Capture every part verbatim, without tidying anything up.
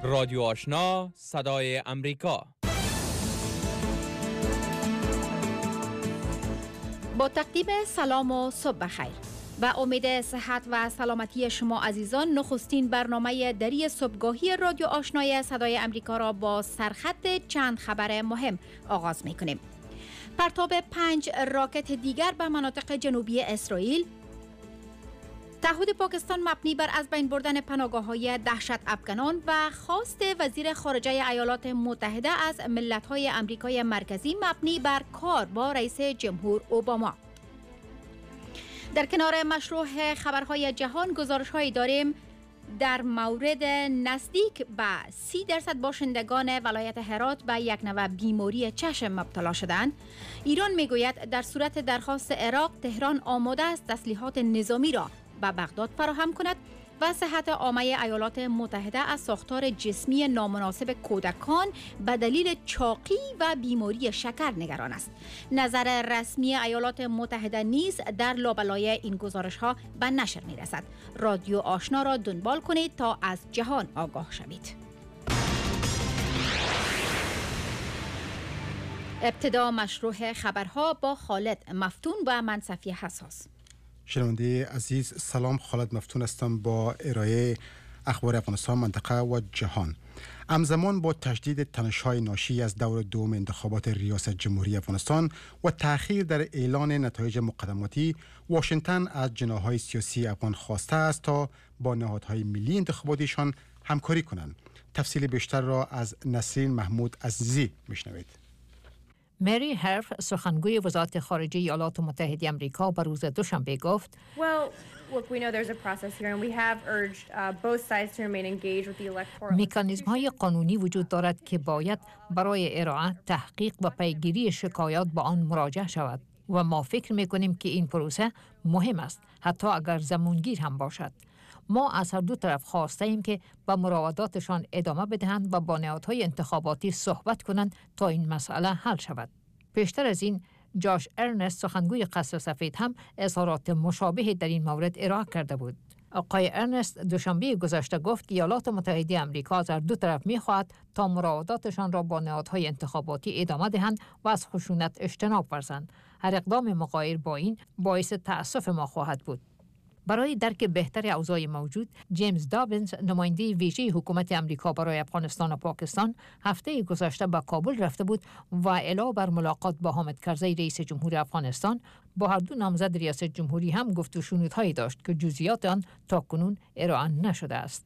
رادیو آشنا صدای امریکا. با تقدیم سلام و صبح بخیر و امید صحت و سلامتی شما عزیزان، نخستین برنامه دری صبحگاهی رادیو آشنای صدای امریکا را با سرخط چند خبر مهم آغاز می کنیم. پرتاب پنج راکت دیگر به مناطق جنوبی اسرائیل، تعهد پاکستان مبنی بر از بین بردن پناهگاه‌های دهشت افغانان و خواست وزیر خارجه ایالات متحده از ملت‌های آمریکای مرکزی مبنی بر کار با رئیس جمهور اوباما. در کنار مشروع خبرهای جهان گزارش‌هایی داریم در مورد نزدیک به سی درصد باشندگان ولایت هرات به یک نوع بیماری چشم مبتلا شدند. ایران میگوید در صورت درخواست عراق، تهران آماده است تسلیحات نظامی را به بغداد فراهم کند و صحت عامه ایالات متحده از ساختار جسمی نامناسب کودکان به دلیل چاقی و بیماری شکر نگران است. نظر رسمی ایالات متحده نیز در لابلای این گزارش ها به نشر می رسد. رادیو آشنا را دنبال کنید تا از جهان آگاه شوید. ابتدا مشروع خبرها با خالد مفتون و من صفیه حساس. شنونده عزیز سلام، خالد مفتون هستم با ارائه اخبار افغانستان، منطقه و جهان. همزمان با تجدید تنش‌های ناشی از دور دوم انتخابات ریاست جمهوری افغانستان و تأخیر در اعلان نتایج مقدماتی، واشنگتن از جناح‌های سیاسی افغان خواسته است تا با نهادهای ملی انتخاباتیشان همکاری کنند. تفصیل بیشتر را از نسرین محمود عزیزی میشنوید. مری هرف، سخنگوی وزارت خارجه ایالات متحده آمریکا، به روز دوشنبه گفت: مکانیزم‌های قانونی وجود دارد که باید برای ارائه، تحقیق و پیگیری شکایات با آن مراجعه شود و ما فکر می‌کنیم که این پروسه مهم است، حتی اگر زمانگیر هم باشد. ما از هر دو طرف خواسته ایم که به مراوداتشان ادامه بدهند و با نهادهای انتخاباتی صحبت کنند تا این مسئله حل شود. پیشتر از این، جاش ارنست، سخنگوی قصر سفید، هم اظهارات مشابه در این مورد ارائه کرده بود. آقای ارنست دوشنبه گذشته گفت ایالات متحده آمریکا از هر دو طرف می‌خواهد تا مراوداتشان را با نهادهای انتخاباتی ادامه دهند و از خشونت اجتناب ورزند. هر اقدام مغایر با این باعث تأسف ما خواهد بود. برای درک بهتر اوضاع موجود، جیمز دابینز، نماینده ویژه حکومت امریکا برای افغانستان و پاکستان، هفته گذشته به کابل رفته بود و علاوه بر ملاقات با حامد کرزی رئیس جمهور افغانستان، با هر دو نامزد ریاست جمهوری هم گفت و شنودهایی داشت که جزئیات آن تاکنون ارائه نشده است.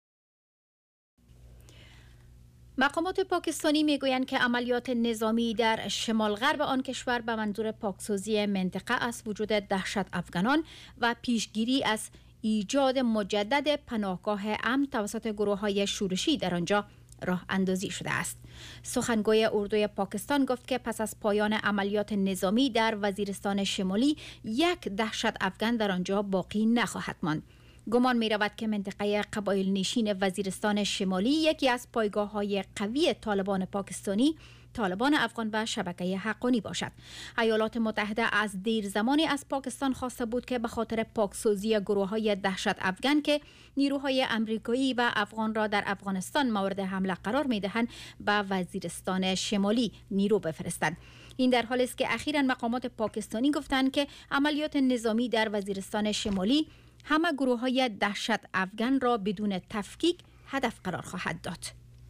مقامات پاکستانی میگویند که عملیات نظامی در شمال غرب آن کشور به منظور پاکسازی منطقه از وجود دهشت افغانان و پیشگیری از ایجاد مجدد پناهگاه امن توسط گروه‌های شورشی در آنجا راه اندازی شده است. سخنگوی اردوی پاکستان گفت که پس از پایان عملیات نظامی در وزیرستان شمالی، یک دهشت افغان در آنجا باقی نخواهد ماند. گمان می رود که منطقه قبایل نشین وزیرستان شمالی یکی از پایگاه‌های قوی طالبان پاکستانی، طالبان افغان و شبکه حقانی باشد. ایالات متحده از دیر زمانی از پاکستان خواسته بود که به خاطر پاکسازی گروه‌های دهشت افغان که نیروهای آمریکایی و افغان را در افغانستان مورد حمله قرار می‌دهند، به وزیرستان شمالی نیرو بفرستند. این در حالی است که اخیراً مقامات پاکستانی گفتند که عملیات نظامی در وزیرستان شمالی همه گروه‌های دهشت افغان را بدون تفکیک هدف قرار خواهد داد.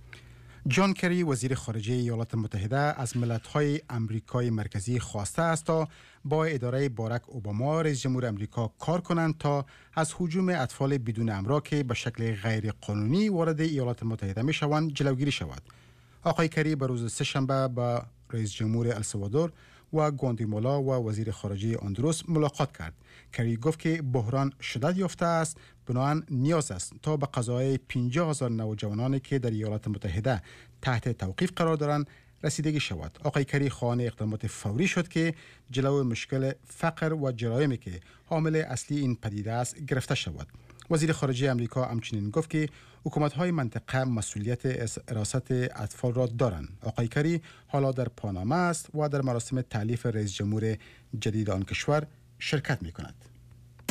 جان کری، وزیر خارجه ایالات متحده، از ملت‌های آمریکای مرکزی خواسته است تا با اداره باراک اوباما رئیس جمهور آمریکا کار کنند تا از هجوم اطفال بدون همراه که به شکل غیر قانونی وارد ایالات متحده می‌شوند جلوگیری شود. آقای کری به روز سه‌شنبه با رئیس جمهور السالوادور و گواتمالا و وزیر خارجه هندوراس ملاقات کرد. کری گفت که بحران شدت یافته است، بنابراین نیاز است تا به قضای پنجاه هزار نوجوانانی که در ایالات متحده تحت توقیف قرار دارند رسیدگی شود. آقای کری خواهان اقدامات فوری شد که جلو مشکل فقر و جرایمی که عامل اصلی این پدیده است گرفته شود. وزیر خارجه آمریکا همچنین گفت که حکومت‌های منطقه مسئولیت حراست اطفال را دارند. آقای کری حالا در پاناما است و در مراسم تألیف رئیس جمهور جدید آن کشور شرکت می‌کند.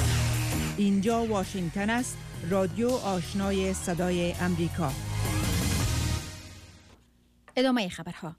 اینجا واشنگتن است، رادیو آشنای صدای امریکا. ادامه خبرها.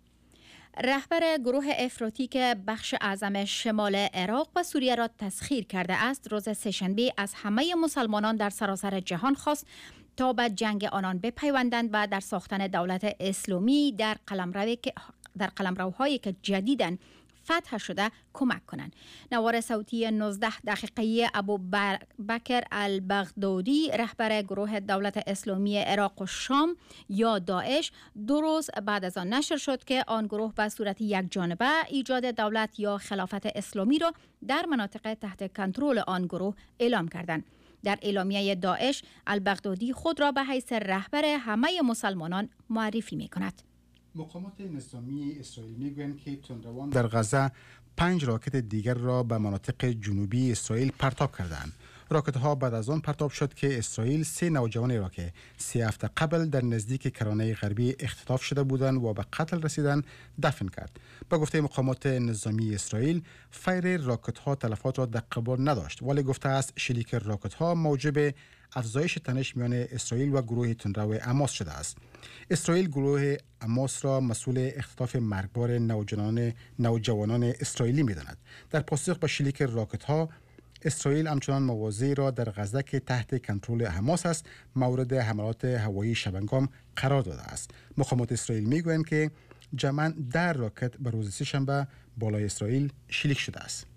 رهبر گروه افراطی که بخش اعظم شمال عراق و سوریه را تسخیر کرده است، روز سه‌شنبه از همه مسلمانان در سراسر جهان خواست تا به جنگ آنان بپیوندند و در ساختن دولت اسلامی در قلمرو که در قلمروهایی که جدیداً فتح شده کمک کنند. نوار صوتی نوزده دقیقه‌ای ابو بکر البغدادی، رهبر گروه دولت اسلامی عراق و شام یا داعش، دو روز بعد از آن نشر شد که آن گروه به صورت یک جانبه ایجاد دولت یا خلافت اسلامی را در مناطق تحت کنترل آن گروه اعلام کردند. در اعلامیه داعش، البغدادی خود را به حیث رهبر همه مسلمانان معرفی می کند. مقامات نظامی اسرائیل میگویند که تندروان در غزه پنج راکت دیگر را به مناطق جنوبی اسرائیل پرتاب کردند. راکت ها بعد از آن پرتاب شد که اسرائیل سه نوجوان را که سه هفته قبل در نزدیک کرانه غربی اختطاف شده بودند و به قتل رسیدند دفن کرد. به گفته مقامات نظامی اسرائیل، فیر راکت ها تلفات را در قبال نداشت، ولی گفته است شلیک راکت ها موجب افزایش تنش میان اسرائیل و گروه تندرو حماس شده است. اسرائیل گروه حماس را مسئول اختطاف مرگبار نوجوانان نوجوانان اسرائیلی می‌داند. در پاسخ به شلیک راکت ها، اسرائیل همچنان مواضعی را در غزه که تحت کنترل حماس است مورد حملات هوایی شبنگام قرار داده است. مقامات اسرائیل میگویند که جمعاً ده راکت به روز سه‌شنبه بالای اسرائیل شلیک شده است.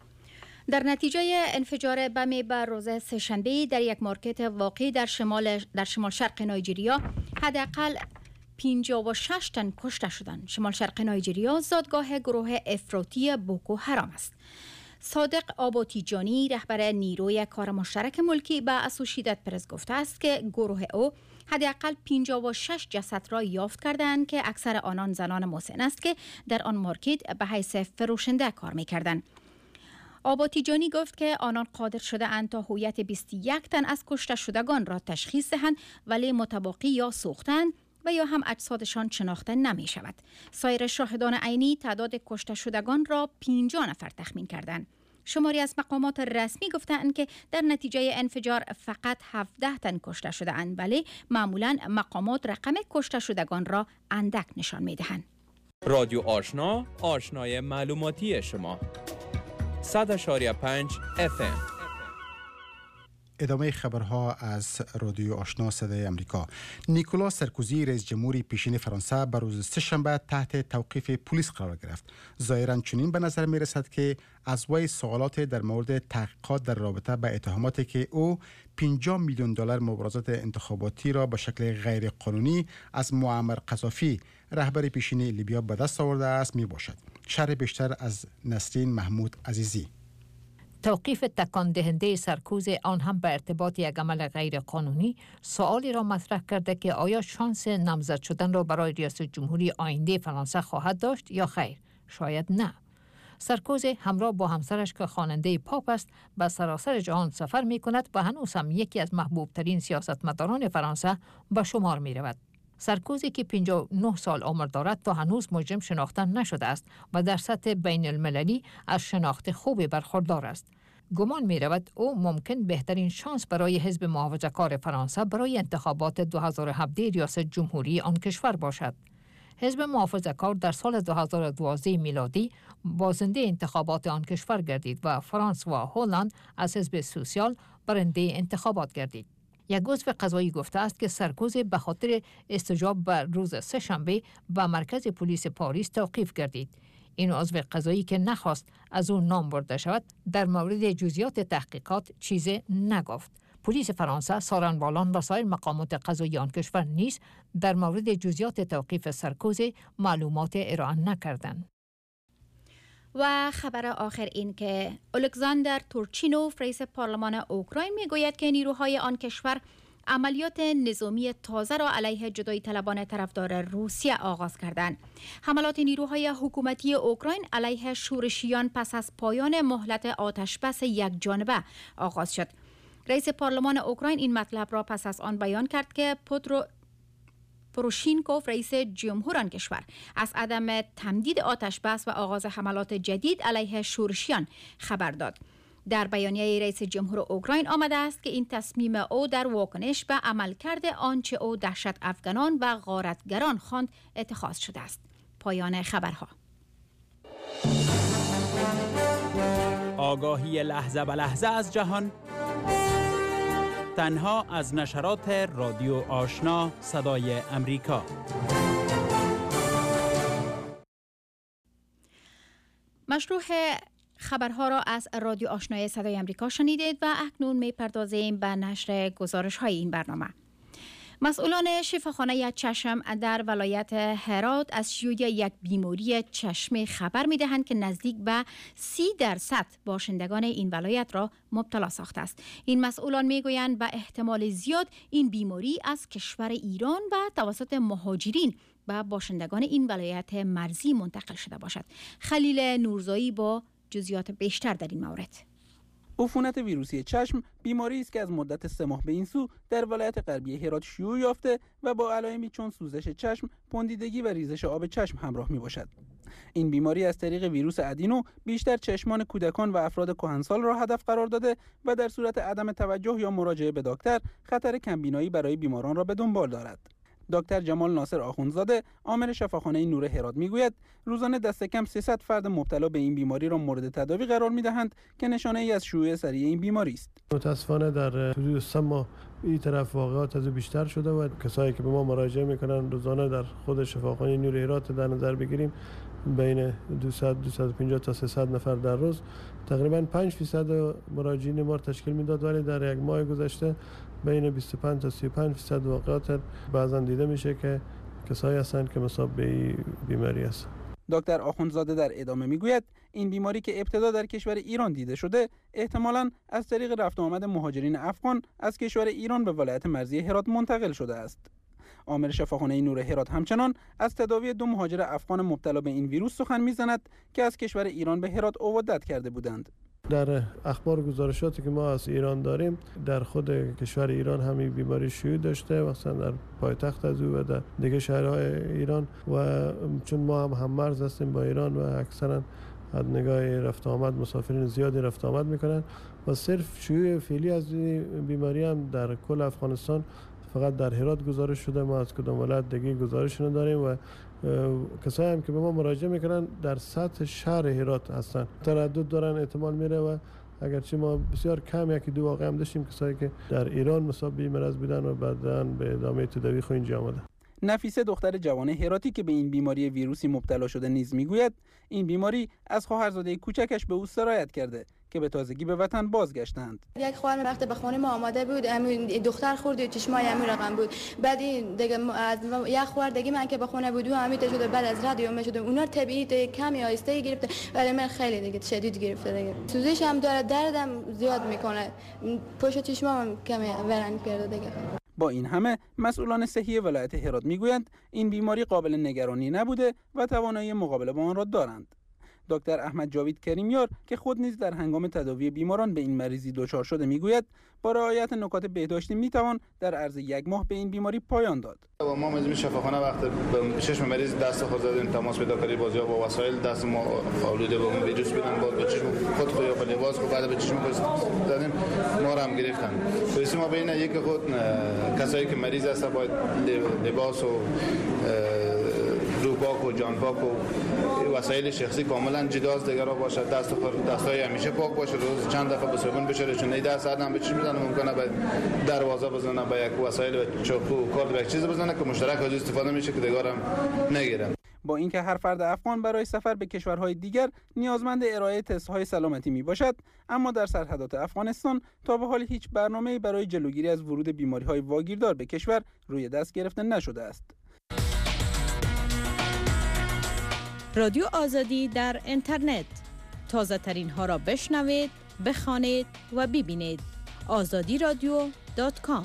در نتیجه انفجار بم بر روز سه‌شنبه در یک مارکت واقع در شمال در شمال شرق نایجریا، حداقل پنجاه و شش تن کشته شدند. شمال شرق نایجریا زادگاه گروه افراطی بوکو حرام است. صادق آباتیجانی، رهبر نیروی کار مشترک ملکی، به اسوشییتد پرس گفته است که گروه او حداقل پنجاه و شش جسد را یافت کردند که اکثر آنان زنان مسن است که در آن مارکت به حیث فروشنده کار می‌کردند. آباتیجانی گفت که آنان قادر شده اند تا هویت بیست و یک تن از کشته شدگان را تشخیص دهند، ولی متباقی یا سوختند و یا هم اجسادشان شناخته نمی شود. سایر شاهدان عینی تعداد کشته شدگان را پنجاه نفر تخمین کردند. شماری از مقامات رسمی گفتند که در نتیجه انفجار فقط هفده تن کشته شده اند، ولی معمولا مقامات رقم کشته شدگان را اندک نشان می دهند. رادیو آشنا، آشنای معلوماتی شما. صد اشاری پنج اف ام. ادامه خبرها از رادیو آشنا صدای امریکا. نیکولا سرکوزی رئیس جمهوری پیشین فرانسه بر روز سه‌شنبه تحت توقیف پلیس قرار گرفت. ظاهراً چنین به نظر می رسد که از وی سوالات در مورد تحقیقات در رابطه با اتهاماتی که او پنجاه میلیون دلار مبارزات انتخاباتی را به شکل غیر قانونی از معمر قذافی، رهبر پیشین لیبیا، به دست آورده است می باشد. شرح بیشتر از نسرین محمود عزیزی. توقیف تکان دهنده سرکوزی، آن هم به ارتباط یک عمل غیر قانونی، سوالی را مطرح کرده که آیا شانس نامزد شدن را برای ریاست جمهوری آینده فرانسه خواهد داشت یا خیر؟ شاید نه. سرکوزی همراه با همسرش که خواننده پاپ است به سراسر جهان سفر می کند و هنوز هم یکی از محبوب ترین سیاستمداران فرانسه به شمار می رود. سرکوزی که پنجاه و نه سال عمر دارد تا هنوز مجرم شناخته نشده است و در سطح بین المللی از شناخت خوبی برخوردار است. گمان می رود او ممکن بهترین شانس برای حزب محافظه‌کار فرانسه برای انتخابات دو هزار و هفده ریاست جمهوری آن کشور باشد. حزب محافظه‌کار در سال دو هزار و دوازده میلادی بازنده انتخابات آن کشور گردید و فرانس و هلند از حزب سوسیال برنده انتخابات گردید. یک عضو قضایی گفته است که سرکوزی به خاطر استجاب به روز سه‌شنبه به مرکز پلیس پاریس توقیف گردید. این عضو قضایی که نخواست از او نام برده شود در مورد جزئیات تحقیقات چیزی نگفت. پلیس فرانسه، سارنوالان و سایر مقامات قضایی آن کشور نیز در مورد جزئیات توقیف سرکوزی معلومات ارائه نکردند. و خبر آخر این که الکساندر تورچینوف، رئیس پارلمان اوکراین، میگوید که نیروهای آن کشور عملیات نظامی تازه را علیه جدایی طلبان طرفدار روسیه آغاز کردند. حملات نیروهای حکومتی اوکراین علیه شورشیان پس از پایان مهلت آتشبس یک جانبه آغاز شد. رئیس پارلمان اوکراین این مطلب را پس از آن بیان کرد که پترو پروشینکوف، رئیس جمهور آن کشور، از عدم تمدید آتشبس و آغاز حملات جدید علیه شورشیان خبر داد. در بیانیه رئیس جمهور اوکراین آمده است که این تصمیم او در واکنش به عملکرد آنچه او دهشت افغانان و غارتگران خواند اتخاذ شده است. پایان خبرها. آگاهی لحظه به لحظه از جهان تنها از نشرات رادیو آشنا صدای امریکا. مشروع خبرها را از رادیو آشنای صدای امریکا شنیدید و اکنون می‌پردازیم به نشر گزارش‌های این برنامه. مسئولان شفاخانه چشم در ولایت هرات از شیوع یک بیماری چشم خبر می‌دهند که نزدیک به سی درصد باشندگان این ولایت را مبتلا ساخته است. این مسئولان می‌گویند به احتمال زیاد این بیماری از کشور ایران و توسط مهاجرین به باشندگان این ولایت مرزی منتقل شده باشد. خلیل نورزایی با جزئیات بیشتر در این مورد. عفونت ویروسی چشم بیماری است که از مدت سه ماه به این سو در ولایت غربی هرات شیوع یافته و با علائمی چون سوزش چشم، پوندیدگی و ریزش آب چشم همراه می باشد. این بیماری از طریق ویروس ادینو بیشتر چشمان کودکان و افراد کهنسال را هدف قرار داده و در صورت عدم توجه یا مراجعه به دکتر خطر کمبینایی برای بیماران را به دنبال دارد. دکتر جمال ناصر آخوندزاده عامل شفاخانه نور هرات میگوید روزانه دست کم سیصد فرد مبتلا به این بیماری را مورد تداوی قرار میدهند که نشانه ای از شیوع سریع این بیماری است. متاسفانه در حدود سه ماه این طرف واقعات از بیشتر شده و کسایی که به ما مراجعه میکنن روزانه در خود شفاخانه نور هرات در نظر بگیریم بین دویست دویست و پنجاه تا سیصد نفر در روز تقریبا پنج درصد مراجعین ما تشکیل میداد، ولی در یک ماه گذشته بین بیست و پنج تا سی و پنج درصد واقعات بعضا دیده میشه که کسایی هستند که مصاب به بیماری هستند. دکتر آخوندزاده در ادامه میگوید این بیماری که ابتدا در کشور ایران دیده شده احتمالاً از طریق رفت و آمد مهاجرین افغان از کشور ایران به ولایت مرزی هرات منتقل شده است. عامل شفاخانه نور هرات همچنان از تداوی دو مهاجر افغان مبتلا به این ویروس سخن میزند که از کشور ایران به هرات عودت کرده بودند. در اخبار و گزارشاتی که ما از ایران داریم در خود کشور ایران همین بیماری شیوع داشته، مثلا در پایتخت از او و در دیگه شهرهای ایران، و چون ما هم هم مرز هستیم با ایران و اکثرا از نگاه رفت آمد مسافرین زیادی رفت آمد میکنن و صرف شیوع فعلی از این بیماری هم در کل افغانستان فقط در هرات گزارش شده. ما از کدام ولایت دیگه گزارش نداریم و کسایی هم که به ما مراجعه میکنن در سطح شهر هرات هستن. تردد دارن، احتمال میره و اگرچه ما بسیار کم یکی دو واقعه هم داشتیم کسایی که در ایران مصاب به مرض بودن و بعداً به ادامه تداوی خود اینجا آمدن. نفیسه دختر جوان هراتی که به این بیماری ویروسی مبتلا شده نیز میگوید این بیماری از خواهرزاده کوچکش به او سرایت کرده که به تازگی به وطن بازگشتند. یک خواهر وقتی به خانه ما آمده بود، همین دختر خورد و چشمای همین رقم بود. بعد این دیگه از یک خواهر دیگه من که به خانه بود و همین شده، بعد از رادیو میشد اونا طبیعی کمی آهسته گرفته، ولی من خیلی دیگه شدید گرفته دیگه. سوزش هم داره، دردم زیاد میکنه، پشت چشمام کمی ورنگ کرده دیگه. با این همه مسئولان صحی ولایت هرات میگویند این بیماری قابل نگرانی نبوده و توانایی مقابله با آن را دارند. دکتر احمد جاوید کریمیار که خود نیز در هنگام تداوی بیماران به این مریضی دچار شده میگوید با رعایت نکات بهداشتی میتوان در عرض یک ماه به این بیماری پایان داد. ما مجموعه شفاخانه وقت به چشم مریض دست خود زدیم، تماس پیدا کردیم، بازی با وسایل دست ما آلوده به اون ویروس بدن، باز به چشم خود خود یا به لباس خود بعد به چشم خود زدیم، ما را هم گرفتن. پس ما بین یک خود کسایی که مریض هست باید لباس و روپاک و جان پاک و وسایل شخصی کاملا جدا از دیگر باشه، دست خود دستای همیشه پاک باشه، روز چند دفعه به صابون بشوره، چون ایده سر هم به چشم بزنه ممکنه به دروازه بزنه، به یک وسایل و چاقو و کارد به یک چیز بزنه که مشترک از استفاده میشه که دیگر هم نگیره. با اینکه هر فرد افغان برای سفر به کشورهای دیگر نیازمند ارائه تست‌های سلامتی میباشد، اما در سرحدات افغانستان تا به حال هیچ برنامه‌ای برای جلوگیری از ورود بیماری‌های واگیردار به کشور روی دست گرفته نشده است. رادیو آزادی در اینترنت، تازه ترین ها را بشنوید، بخوانید و ببینید. آزادی رادیو دات کام.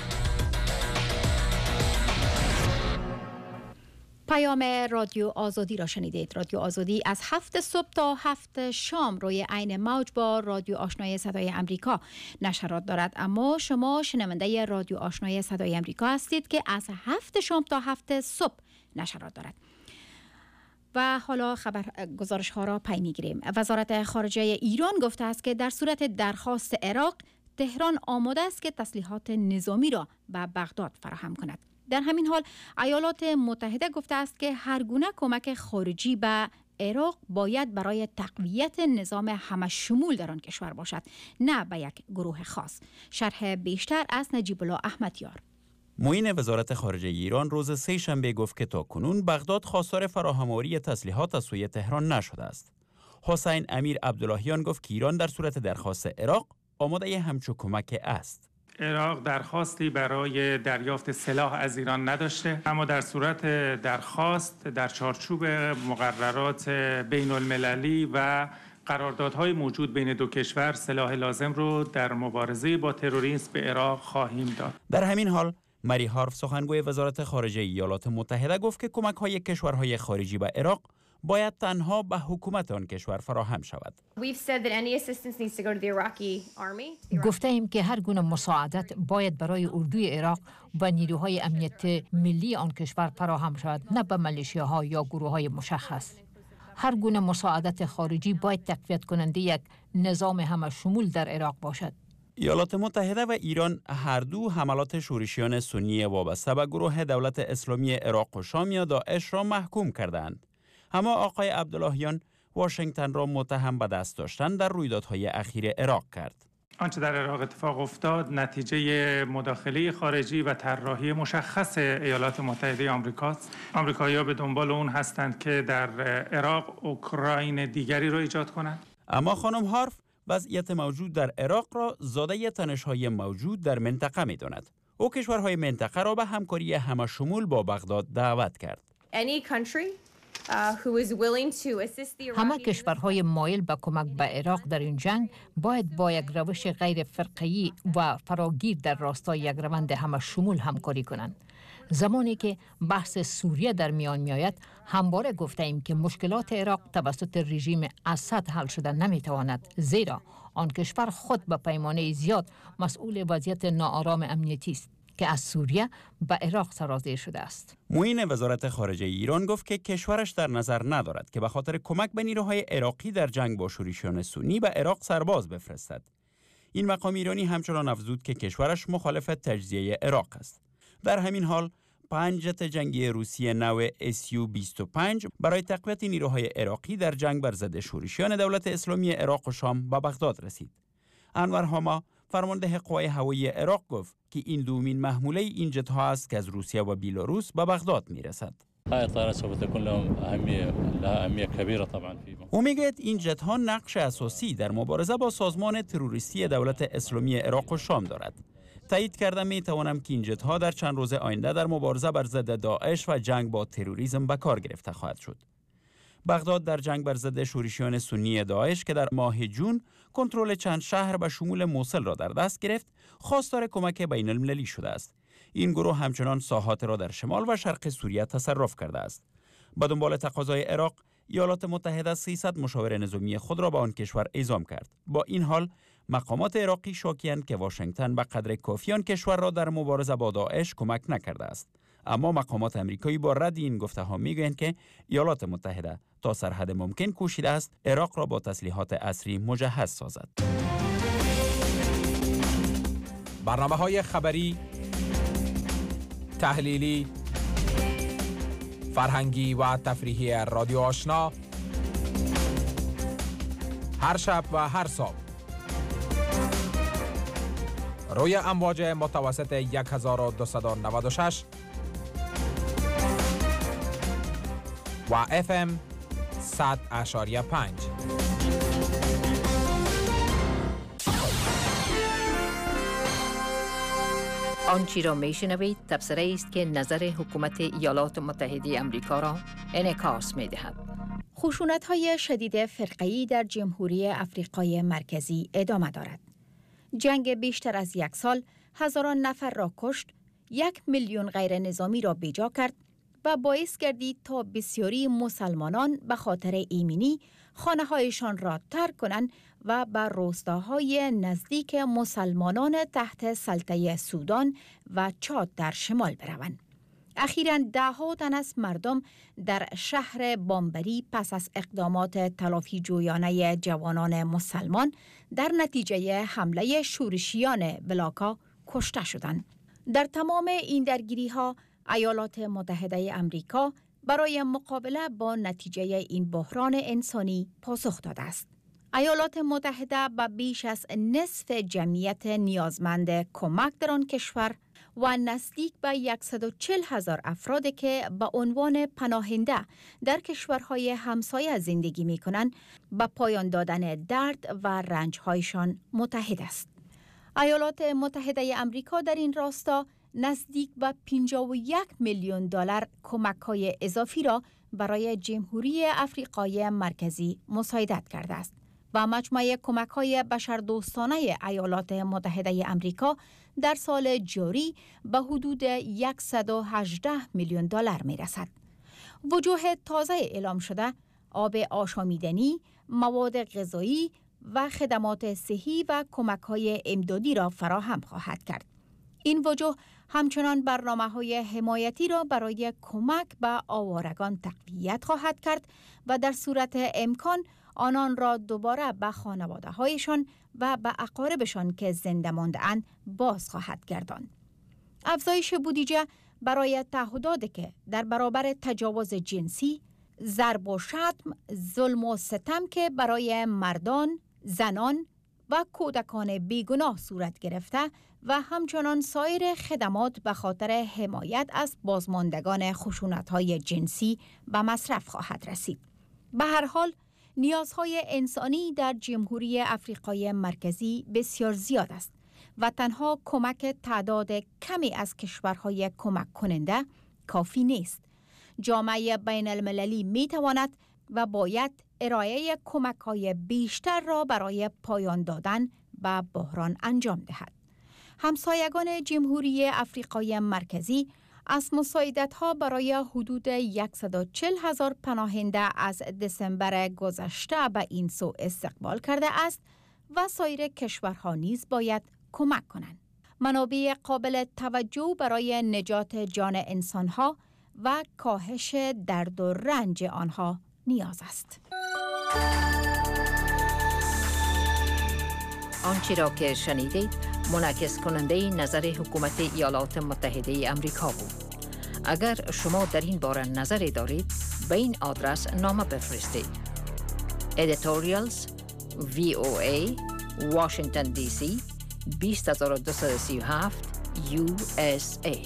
پیام رادیو آزادی را شنیدید. رادیو آزادی از هفت صبح تا هفت شام روی عین موج با رادیو آشنای صدای امریکا نشرات دارد، اما شما شنونده رادیو آشنای صدای امریکا هستید که از هفت شام تا هفت صبح نشرات دارد. و حالا خبر گزارش ها را پی میگیریم. وزارت خارجه ایران گفته است که در صورت درخواست عراق، تهران آماده است که تسلیحات نظامی را به بغداد فراهم کند. در همین حال ایالات متحده گفته است که هر گونه کمک خارجی به عراق باید برای تقویت نظام همه‌شمول در آن کشور باشد، نه به یک گروه خاص. شرح بیشتر از نجیب الله احمدیار. معین وزارت خارجه ایران روز سه شنبه گفت که تاکنون بغداد خواستار فراهم‌آوری تسلیحات از سوی تهران نشده است. حسین امیر عبداللهیان گفت که ایران در صورت درخواست عراق آماده همچو کمک است. عراق درخواستی برای دریافت سلاح از ایران نداشته، اما در صورت درخواست در چارچوب مقررات بین المللی و قراردادهای موجود بین دو کشور سلاح لازم رو در مبارزه با تروریسم به عراق خواهیم داد. در همین حال مری هارف سخنگوی وزارت خارجه ایالات متحده گفت که کمک‌های کشورهای خارجی به عراق باید تنها به حکومت آن کشور فراهم شود. گفته ایم که هر گونه مساعدت باید برای اردوی عراق و نیروهای امنیت ملی آن کشور فراهم شود، نه به ملیشیاها یا گروه‌های مشخص. هر گونه مساعدت خارجی باید تقویت کننده یک نظام همه‌شمول در عراق باشد. ایالات متحده و ایران هر دو حملات شورشیان سنی وابسته به گروه دولت اسلامی عراق و شام یا داعش را محکوم کردند. اما آقای عبداللهیان واشنگتن را متهم به دست داشتن در رویدادهای اخیر عراق کرد. آنچه در عراق اتفاق افتاد نتیجه مداخله خارجی و طراحی مشخص ایالات متحده آمریکاست. آمریکایی‌ها به دنبال اون هستند که در عراق اوکراین دیگری را ایجاد کنند. اما خانم هارف وضعیت موجود در عراق را زاده تنش‌های موجود در منطقه می‌داند. او کشورهای منطقه را به همکاری همه‌شمول با بغداد دعوت کرد. همه کشورهای مایل به کمک به عراق در این جنگ باید با یک روش غیر فرقه‌ای و فراگیر در راستای یک روند همه‌شمول همکاری کنند. زمانی که بحث سوریه در میان میآید، همواره گفته ایم که مشکلات عراق توسط رژیم اسد حل شده نمیتواند، زیرا آن کشور خود به پیمانه زیاد مسئول وضعیت ناآرام امنیتی است که از سوریه به عراق سرازیر شده است. معین وزارت خارجه ایران گفت که کشورش در نظر ندارد که به خاطر کمک به نیروهای عراقی در جنگ با شورشیان سنی به عراق سرباز بفرستد. این مقام ایرانی همچنان افزود که کشورش مخالف تجزیه عراق است. در همین حال پنج جت جنگی روسیه نو اس یو بیست و پنج برای تقویت نیروهای عراقی در جنگ بر ضد شورشیان دولت اسلامی عراق و شام به بغداد رسید. انور هاما فرمانده قوای هوایی عراق گفت که این دومین محموله این جت‌ها است که از روسیه و بیلاروس به بغداد می‌رسد. او میگوید این جت‌ها نقش اساسی در مبارزه با سازمان تروریستی دولت اسلامی عراق و شام دارد. تایید کردم می توانم که این جت‌ها در چند روز آینده در مبارزه بر ضد داعش و جنگ با تروریسم به کار گرفته خواهد شد. بغداد در جنگ بر ضد شورشیان سنی داعش که در ماه جون کنترل چند شهر به شمول موصل را در دست گرفت، خواستار کمک بین المللی شده است. این گروه همچنان ساحات را در شمال و شرق سوریه تصرف کرده است. با دنبال تقاضای عراق، ایالات متحده سیصد مشاور نظامی خود را به آن کشور اعزام کرد. با این حال مقامات عراقی شاکی‌اند که واشنگتن به قدر کافی آن کشور را در مبارزه با داعش کمک نکرده است. اما مقامات امریکایی با رد این گفته‌ها میگویند که ایالات متحده تا سرحد ممکن کوشیده است عراق را با تسلیحات عصری مجهز سازد. برنامه‌های خبری، تحلیلی، فرهنگی و تفریحی رادیو آشنا هر شب و هر صبح روی امواج متوسط صد و دویست و نود و شش و اف ام صد اشاریه پنج. آنچه را میشنوید تبصره است که نظر حکومت ایالات متحده آمریکا را انعکاس می‌دهد. خشونت‌های شدید فرقه‌ای در جمهوری افریقای مرکزی ادامه دارد. جنگ بیشتر از یک سال هزاران نفر را کشت، یک میلیون غیر نظامی را بیجا کرد و باعث گردید تا بسیاری مسلمانان به خاطر ایمنی خانه‌هایشان را ترک کنند و به روستاهای نزدیک مسلمانان تحت سلطه سودان و چاد در شمال بروند. اخیراً ده ها تن از مردم در شهر بامبری پس از اقدامات تلافی جویانه جوانان مسلمان در نتیجه حمله شورشیان بلاکا کشته شدند. در تمام این درگیری ها ایالات متحده امریکا برای مقابله با نتیجه این بحران انسانی پاسخ داده است. ایالات متحده به بیش از نصف جمعیت نیازمند کمک در آن کشور و نزدیک به صد و چهل هزار افرادی که به عنوان پناهنده در کشورهای همسایه زندگی می کنند به پایان دادن درد و رنجهایشان متحد است. ایالات متحده امریکا در این راستا نزدیک به پنجاه و یک میلیون دلار کمک‌های اضافی را برای جمهوری افریقای مرکزی مساعدت کرده است و مجموعه کمک‌های بشردوستانه ایالات متحده امریکا در سال جاری به حدود صد و هجده میلیون دلار می‌رسد. وجوه تازه اعلام شده آب آشامیدنی، مواد غذایی و خدمات صحی و کمک‌های امدادی را فراهم خواهد کرد. این وجوه همچنان برنامه‌های حمایتی را برای کمک به آوارگان تقویت خواهد کرد و در صورت امکان آنان را دوباره به خانواده‌هایشان و به اقاربشان که زنده مانده‌اند باز خواهد گرداند. افزایش بودجه برای تعهداتی که در برابر تجاوز جنسی، ضرب و شتم، ظلم و ستم که برای مردان، زنان و کودکان بیگناه صورت گرفته و همچنان سایر خدمات به خاطر حمایت از بازماندگان خشونت‌های جنسی به مصرف خواهد رسید. به هر حال نیازهای انسانی در جمهوری افریقای مرکزی بسیار زیاد است و تنها کمک تعداد کمی از کشورهای کمک کننده کافی نیست. جامعه بین المللی می تواند و باید ارائه کمک‌های بیشتر را برای پایان دادن به بحران انجام دهد. همسایگان جمهوری افریقای مرکزی از مساعدت‌ها برای حدود صد و چهل هزار پناهنده از دسامبر گذشته به این سو استقبال کرده است و سایر کشورها نیز باید کمک کنند. منابع قابل توجه برای نجات جان انسان‌ها و کاهش درد و رنج آنها نیاز است. آنچه را که شنیدید منعکس کننده نظر حکومت ایالات متحده امریکا بود. اگر شما در این باره نظری دارید به این آدرس نامه بفرستید. editorials وی او ای Washington دی سی بیست هزار و دویست و سی و هفت یو اس ای.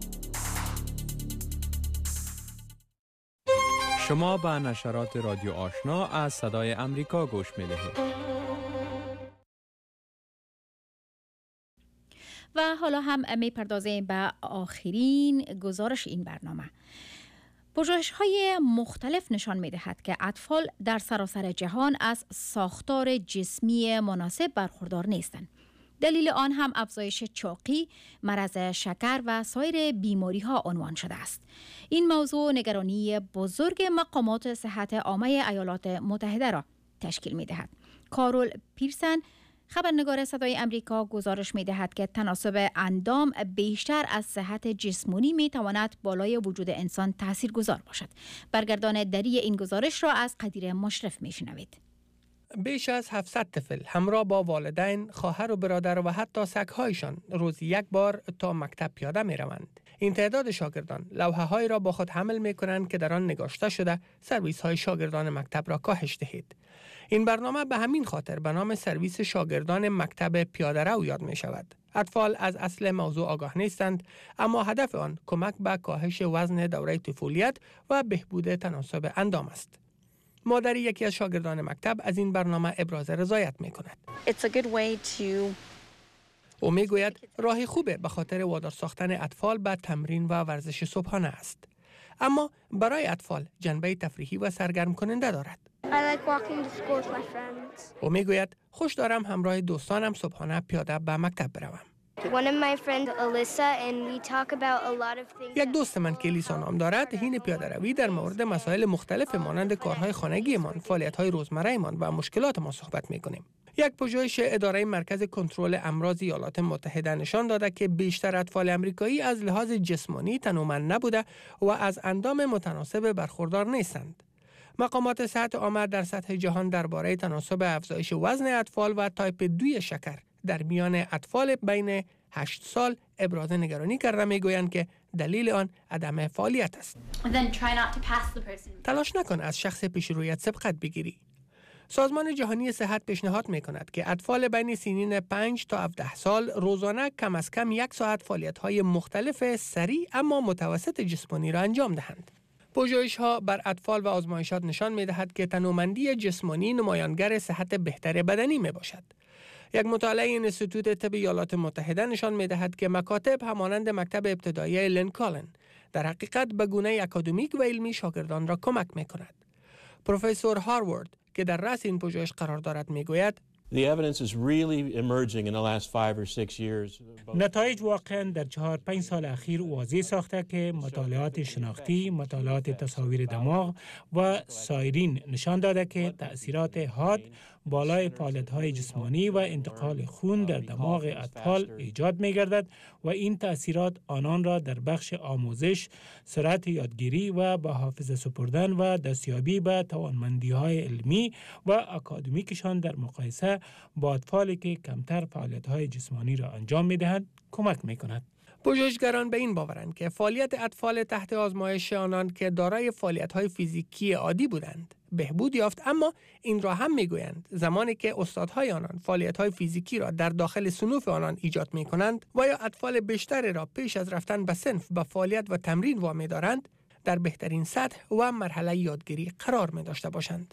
شما به نشرات رادیو آشنا از صدای امریکا گوش می دهید. و حالا هم می پردازیم به آخرین گزارش این برنامه. پژوهش‌های مختلف نشان می‌دهد که اطفال در سراسر جهان از ساختار جسمی مناسب برخوردار نیستند. دلیل آن هم افزایش چاقی، مرض شکر و سایر بیماری‌ها عنوان شده است. این موضوع نگرانی بزرگ مقامات صحت عامه ایالات متحده را تشکیل می‌دهد. کارول پیرسن، خبرنگار صدای امریکا، گزارش می‌دهد که تناسب اندام بیشتر از صحت جسمانی می‌تواند بالای وجود انسان تاثیرگذار باشد. برگردان دری این گزارش را از قدیر مشرف می‌شنوید. بیش از هفتصد طفل همراه با والدین، خواهر و برادر و حتی سگ‌هایشان روزی یک بار تا مکتب پیاده می‌روند. این تعداد شاگردان لوحه‌هایی را با خود حمل می‌کنند که در آن نگاشته شده سرویس‌های شاگردان مکتب را کاهش دهید. این برنامه به همین خاطر به نام سرویس شاگردان مکتب پیاده رو یاد می شود. اطفال از اصل موضوع آگاه نیستند، اما هدف آن کمک به کاهش وزن دوره طفولیت و بهبود تناسب اندام است. مادری یکی از شاگردان مکتب از این برنامه ابراز رضایت می کند. او می گوید راه خوبه به خاطر وادار ساختن اطفال به تمرین و ورزش صبحانه است. اما برای اطفال جنبه تفریحی و سرگرم کننده دارد. او می گوید خوش دارم همراه دوستانم صبحانه پیاده به مکتب بروم. یک دوست من که لیسا نام دارد حین پیاده روی در مورد مسائل مختلف مانند کارهای خانگیمان، فعالیت‌های روزمره‌مان و مشکلات ما صحبت می‌کنیم. یک پژوهش اداره مرکز کنترل امراض ایالات متحده نشان داده که بیشتر اطفال امریکایی از لحاظ جسمانی تنومند نبوده و از اندام متناسب برخوردار نیستند. مقامات صحت عامه در سطح جهان درباره تناسب افزایش وزن اطفال و تایپ دو شکر در میان اطفال بین هشت سال ابراز نگرانی کرده میگویند که دلیل آن عدم فعالیت است. تلاش نکن از شخص پیش رویت سبقت بگیری. سازمان جهانی صحت پیشنهاد می کند که اطفال بین سنین پنج تا هفده سال روزانه کم از کم یک ساعت فعالیت‌های مختلف سریع اما متوسط جسمانی را انجام دهند. پژوهش‌ها بر اطفال و آزمایشات نشان می‌دهد که تنومندی جسمانی نمایانگر صحت بهتر بدنی میباشد. یک مطالعه انستیتوت طب ایالات متحده نشان می‌دهد که مکاتب همانند مکتب ابتدایی لینکالن در حقیقت به گونه اکادمیک و علمی شاگردان را کمک می‌کند. پروفسور هاروارد که در رأس این پژوهش قرار دارد میگوید نتایج واقعا در چهار پنج سال اخیر واضح ساخته که مطالعات شناختی، مطالعات تصاویر دماغ و سایرین نشان داده که تأثیرات حاد بالای فعالیت‌های جسمانی و انتقال خون در دماغ اطفال ایجاد می‌گردد و این تأثیرات آنان را در بخش آموزش، سرعت یادگیری و به حافظه سپردن و دستیابی به توانمندی‌های علمی و اکادمیکشان در مقایسه با اطفالی که کمتر فعالیت‌های جسمانی را انجام می‌دهند کمک می‌کند. پژوهشگران به این باورند که فعالیت اطفال تحت آزمایش آنان که دارای فعالیت‌های فیزیکی عادی بودند بهبود یافت، اما این را هم میگویند زمانی که استادهای آنان فعالیت‌های فیزیکی را در داخل صنوف آنان ایجاد می‌کنند و یا اطفال بیشتری را پیش از رفتن به صنف به فعالیت و تمرین وامی دارند در بهترین سطح و مرحله یادگیری قرار می داشته باشند.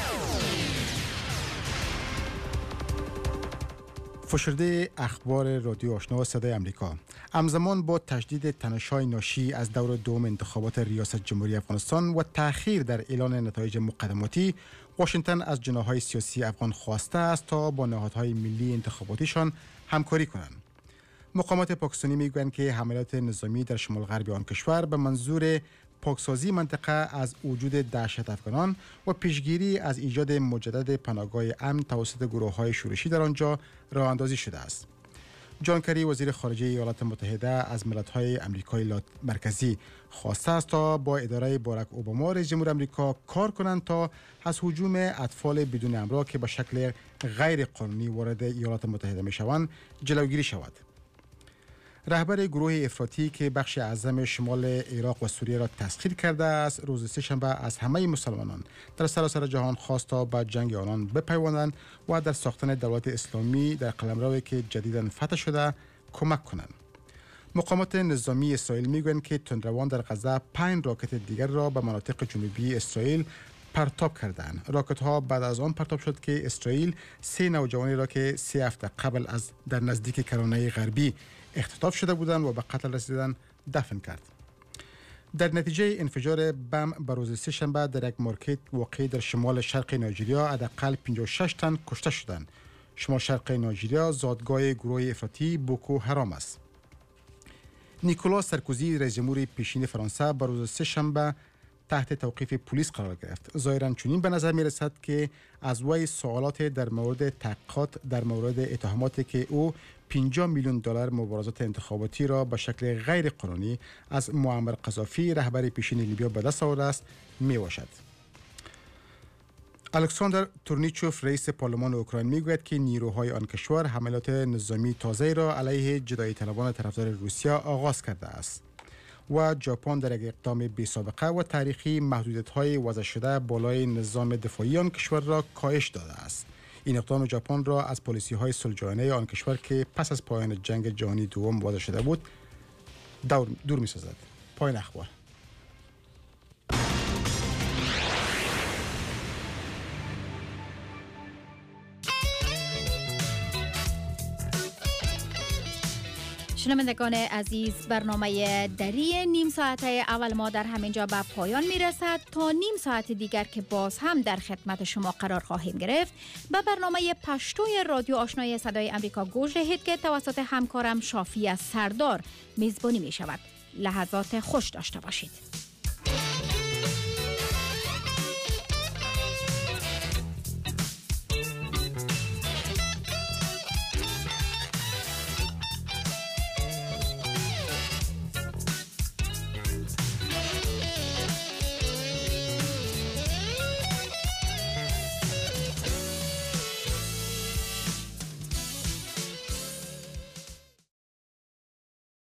فشرده اخبار رادیو آشنا صدای امریکا. همزمان با تجدید تنش‌های ناشی از دور دوم انتخابات ریاست جمهوری افغانستان و تأخیر در اعلان نتایج مقدماتی، واشنگتن از جناح‌های سیاسی افغان خواسته است تا با نهادهای ملی انتخاباتیشان همکاری کنند. مقامات پاکستانی میگویند که حملات نظامی در شمال غربی آن کشور به منظور پاکسازی منطقه از وجود دهشت افغانان و پیشگیری از ایجاد مجدد پناهگاه امن توسط گروه‌های شورشی در آنجا راه اندازی شده است. جان کری وزیر خارجه ایالات متحده از ملت‌های آمریکای مرکزی خواسته است تا با اداره باراک اوباما رئیس جمهور آمریکا کار کنند تا از هجوم اطفال بدون همراه که به شکل غیر قانونی وارد ایالات متحده می‌شوند جلوگیری شود. رهبر گروه افراطی که بخش اعظم شمال عراق و سوریه را تسخیر کرده است، روز سه‌شنبه از همه مسلمانان در سراسر جهان خواست تا به جنگ آنان بپیوندند و در ساختن دولت اسلامی در قلمروی که جدیداً فتح شده کمک کنند. مقامات نظامی اسرائیل میگویند که تندروان در غزه پنج راکت دیگر را به مناطق جنوبی اسرائیل پرتاب کردند. راکت ها بعد از آن پرتاب شد که اسرائیل سه نوجوانی را که سه هفته قبل از در نزدیک کرانه غربی اختطاف شده بودند و به قتل رسیدن دفن کرد. در نتیجه انفجار بم به روز سه‌شنبه در یک مارکت واقع در شمال شرق نایجریا حداقل پنجاه و شش تن کشته شدند. شمال شرق نایجریا زادگاه گروه افراطی بوکو حرام است. نیکولاس سارکوزی رئیس جمهور پیشین فرانسه به روز سه‌شنبه تحت توقیف پلیس قرار گرفت. ظاهراً چنین به نظر می رسد که از وی سوالات در مورد تحقیقات در مورد اتهاماتی که او پنجاه میلیون دلار مبارزات انتخاباتی را به شکل غیر قانونی از معمر قذافی رهبر پیشین لیبیا به دست آورده است می باشد. الکساندر تورنیچوف رئیس پارلمان اوکراین میگوید که نیروهای آن کشور حملات نظامی تازه را علیه جدایی طلبان طرفدار روسیه آغاز کرده است و ژاپن در یک اقدام بی سابقه و تاریخی محدودیت‌های وضع شده بالای نظام دفاعی آن کشور را کاهش داده است. این اقدام ژاپن را از پالیسی‌های صلح‌جویانه آن کشور که پس از پایان جنگ جهانی دوم وضع شده بود دور, دور می‌سازد. پایان اخبار. شنوندگان عزیز، برنامه دری نیم ساعته اول ما در همینجا به پایان میرسد. تا نیم ساعت دیگر که باز هم در خدمت شما قرار خواهیم گرفت، به برنامه پشتوی رادیو آشنای صدای امریکا گوش دهید که توسط همکارم شافی سردار میزبانی می شود. لحظات خوش داشته باشید.